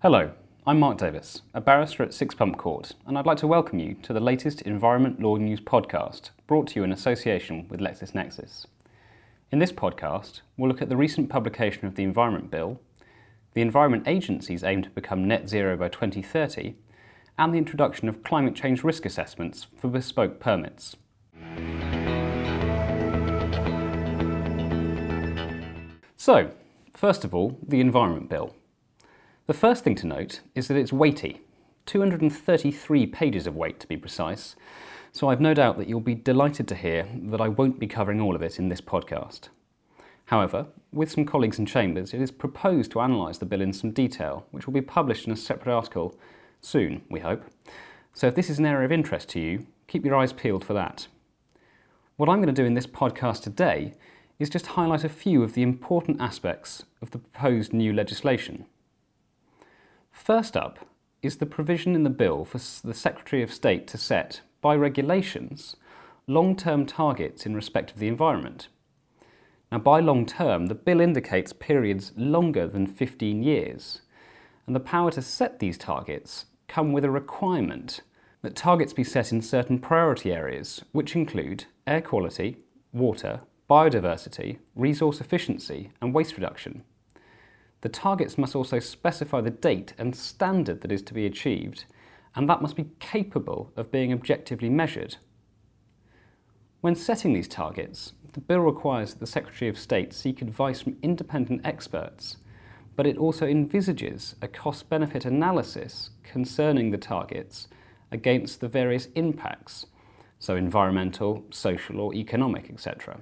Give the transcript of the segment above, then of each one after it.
Hello, I'm Mark Davis, a barrister at Six Pump Court, and I'd like to welcome you to the latest Environment Law News podcast, brought to you in association with LexisNexis. In this podcast, we'll look at the recent publication of the Environment Bill, the Environment Agency's aim to become net zero by 2030, and the introduction of climate change risk assessments for bespoke permits. So, first of all, the Environment Bill. The first thing to note is that it's weighty, 233 pages of weight to be precise, so I've no doubt that you'll be delighted to hear that I won't be covering all of it in this podcast. However, with some colleagues in Chambers, it is proposed to analyse the bill in some detail, which will be published in a separate article soon, we hope. So if this is an area of interest to you, keep your eyes peeled for that. What I'm going to do in this podcast today is just highlight a few of the important aspects of the proposed new legislation. First up is the provision in the bill for the Secretary of State to set, by regulations, long-term targets in respect of the environment. Now, by long-term, the bill indicates periods longer than 15 years, and the power to set these targets come with a requirement that targets be set in certain priority areas, which include air quality, water, biodiversity, resource efficiency, and waste reduction. The targets must also specify the date and standard that is to be achieved, and that must be capable of being objectively measured. When setting these targets, the bill requires that the Secretary of State seek advice from independent experts, but it also envisages a cost-benefit analysis concerning the targets against the various impacts, so environmental, social or economic, etc.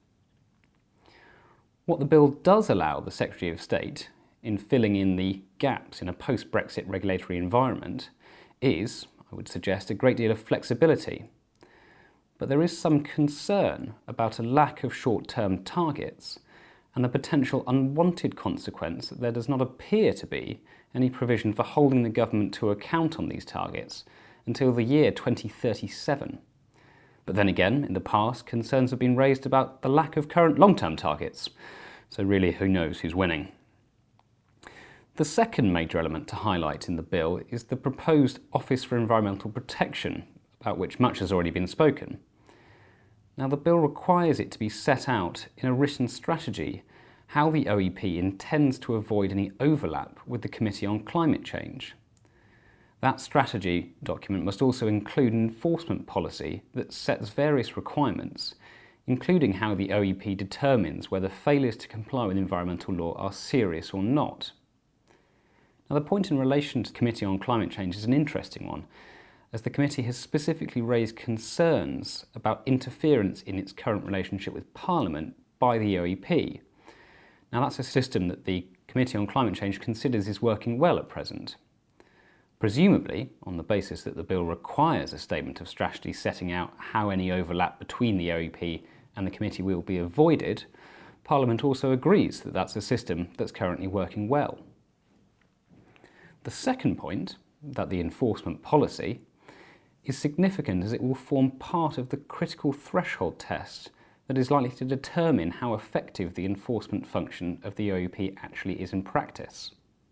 What the bill does allow the Secretary of State in filling in the gaps in a post-Brexit regulatory environment is, I would suggest, a great deal of flexibility. But there is some concern about a lack of short-term targets and the potential unwanted consequence that there does not appear to be any provision for holding the government to account on these targets until the year 2037. But then again, in the past, concerns have been raised about the lack of current long-term targets. So really, who knows who's winning? The second major element to highlight in the bill is the proposed Office for Environmental Protection, about which much has already been spoken. Now, the bill requires it to be set out in a written strategy how the OEP intends to avoid any overlap with the Committee on Climate Change. That strategy document must also include an enforcement policy that sets various requirements, including how the OEP determines whether failures to comply with environmental law are serious or not. Now, the point in relation to the Committee on Climate Change is an interesting one, as the committee has specifically raised concerns about interference in its current relationship with Parliament by the OEP. Now, that's a system that the Committee on Climate Change considers is working well at present. Presumably, on the basis that the bill requires a statement of strategy setting out how any overlap between the OEP and the committee will be avoided, Parliament also agrees that that's a system that's currently working well. The second point, that the enforcement policy, is significant as it will form part of the critical threshold test that is likely to determine how effective the enforcement function of the OEP actually is in practice.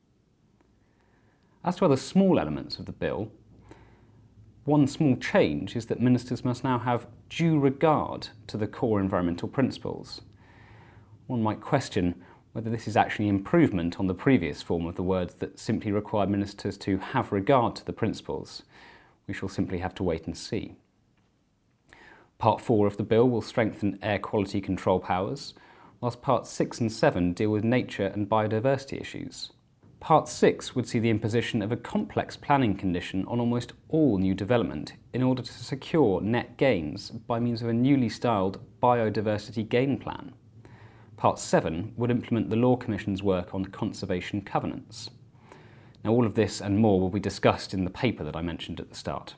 As to other small elements of the bill, one small change is that ministers must now have due regard to the core environmental principles. One might question whether this is actually improvement on the previous form of the words that simply required ministers to have regard to the principles. We shall simply have to wait and see. Part 4 of the bill will strengthen air quality control powers, whilst Parts 6 and 7 deal with nature and biodiversity issues. Part 6 would see the imposition of a complex planning condition on almost all new development in order to secure net gains by means of a newly styled biodiversity gain plan. Part 7 would implement the Law Commission's work on conservation covenants. Now, all of this and more will be discussed in the paper that I mentioned at the start.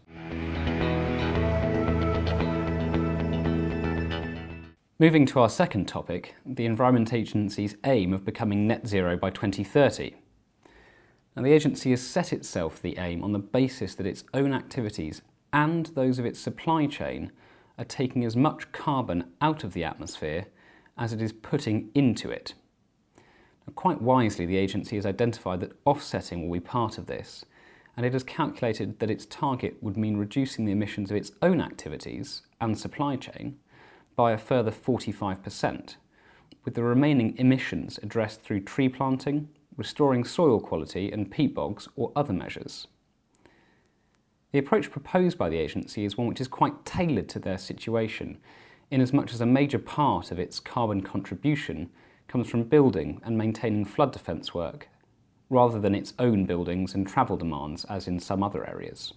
Moving to our second topic, the Environment Agency's aim of becoming net zero by 2030. Now, the agency has set itself the aim on the basis that its own activities and those of its supply chain are taking as much carbon out of the atmosphere as it is putting into it. Quite wisely, the agency has identified that offsetting will be part of this, and it has calculated that its target would mean reducing the emissions of its own activities and supply chain by a further 45%, with the remaining emissions addressed through tree planting, restoring soil quality and peat bogs or other measures. The approach proposed by the agency is one which is quite tailored to their situation, inasmuch as a major part of its carbon contribution comes from building and maintaining flood defence work, rather than its own buildings and travel demands as in some other areas.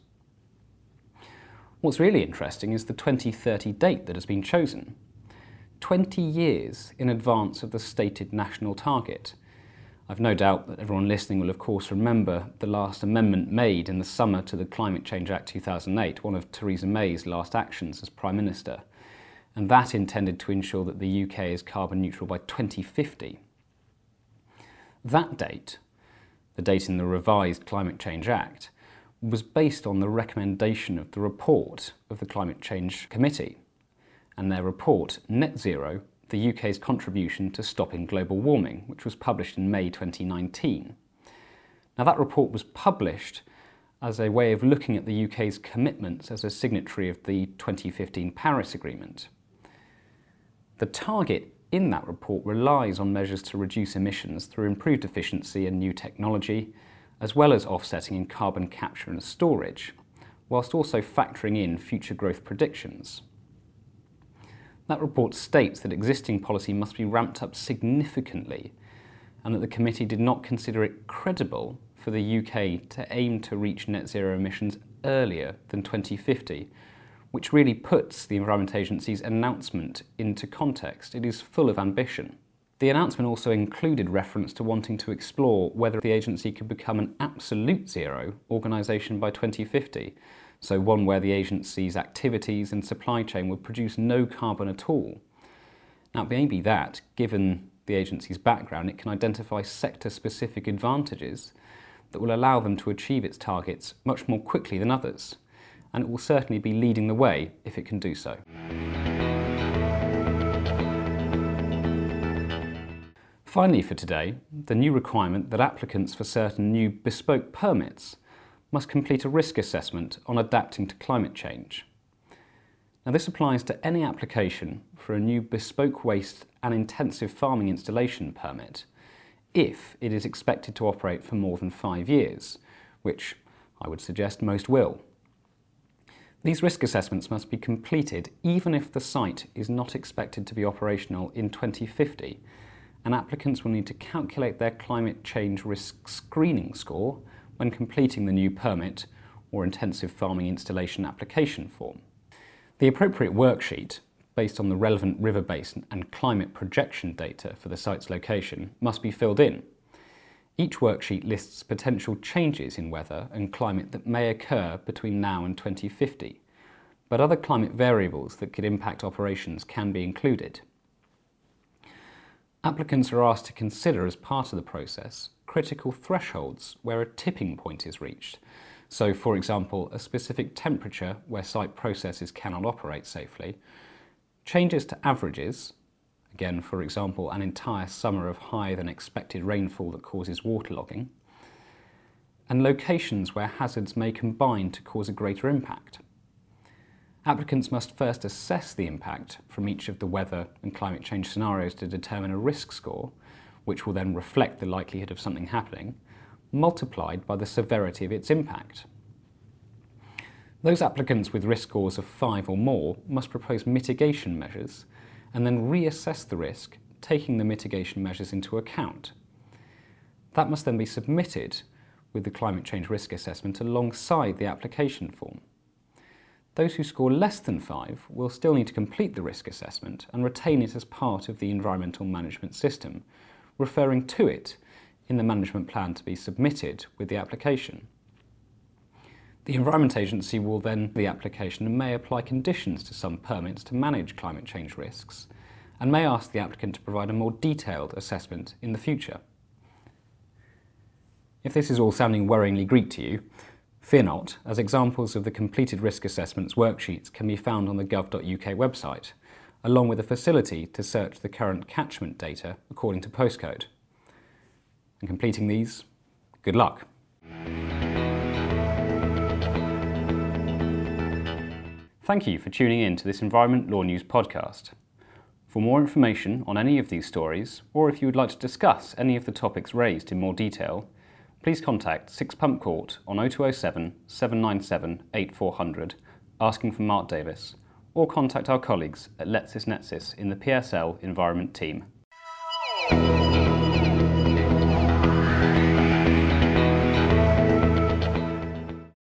What's really interesting is the 2030 date that has been chosen, 20 years in advance of the stated national target. I've no doubt that everyone listening will of course remember the last amendment made in the summer to the Climate Change Act 2008, one of Theresa May's last actions as Prime Minister, and that intended to ensure that the UK is carbon neutral by 2050. That date, the date in the revised Climate Change Act, was based on the recommendation of the report of the Climate Change Committee, and their report, Net Zero, the UK's contribution to stopping global warming, which was published in May 2019. Now that report was published as a way of looking at the UK's commitments as a signatory of the 2015 Paris Agreement. The target in that report relies on measures to reduce emissions through improved efficiency and new technology, as well as offsetting in carbon capture and storage, whilst also factoring in future growth predictions. That report states that existing policy must be ramped up significantly, and that the committee did not consider it credible for the UK to aim to reach net zero emissions earlier than 2050, which really puts the Environment Agency's announcement into context. It is full of ambition. The announcement also included reference to wanting to explore whether the agency could become an absolute zero organisation by 2050, so one where the agency's activities and supply chain would produce no carbon at all. Now, it may be that, given the agency's background, it can identify sector-specific advantages that will allow them to achieve its targets much more quickly than others, and it will certainly be leading the way if it can do so. Finally for today, the new requirement that applicants for certain new bespoke permits must complete a risk assessment on adapting to climate change. Now this applies to any application for a new bespoke waste and intensive farming installation permit if it is expected to operate for more than 5 years, which I would suggest most will. These risk assessments must be completed even if the site is not expected to be operational in 2050, and applicants will need to calculate their climate change risk screening score when completing the new permit or intensive farming installation application form. The appropriate worksheet, based on the relevant river basin and climate projection data for the site's location, must be filled in. Each worksheet lists potential changes in weather and climate that may occur between now and 2050, but other climate variables that could impact operations can be included. Applicants are asked to consider as part of the process critical thresholds where a tipping point is reached. So, for example, a specific temperature where site processes cannot operate safely, changes to averages, again, for example, an entire summer of higher than expected rainfall that causes waterlogging, and locations where hazards may combine to cause a greater impact. Applicants must first assess the impact from each of the weather and climate change scenarios to determine a risk score, which will then reflect the likelihood of something happening, multiplied by the severity of its impact. Those applicants with risk scores of 5 or more must propose mitigation measures and then reassess the risk, taking the mitigation measures into account. That must then be submitted with the climate change risk assessment alongside the application form. Those who score less than 5 will still need to complete the risk assessment and retain it as part of the environmental management system, referring to it in the management plan to be submitted with the application. The Environment Agency will then the application and may apply conditions to some permits to manage climate change risks, and may ask the applicant to provide a more detailed assessment in the future. If this is all sounding worryingly Greek to you, fear not, as examples of the completed risk assessments worksheets can be found on the gov.uk website, along with a facility to search the current catchment data according to postcode. And completing these, good luck. Thank you for tuning in to this Environment Law News podcast. For more information on any of these stories, or if you would like to discuss any of the topics raised in more detail, please contact Six Pump Court on 0207 797 8400 asking for Mark Davis, or contact our colleagues at LexisNexis in the PSL Environment team.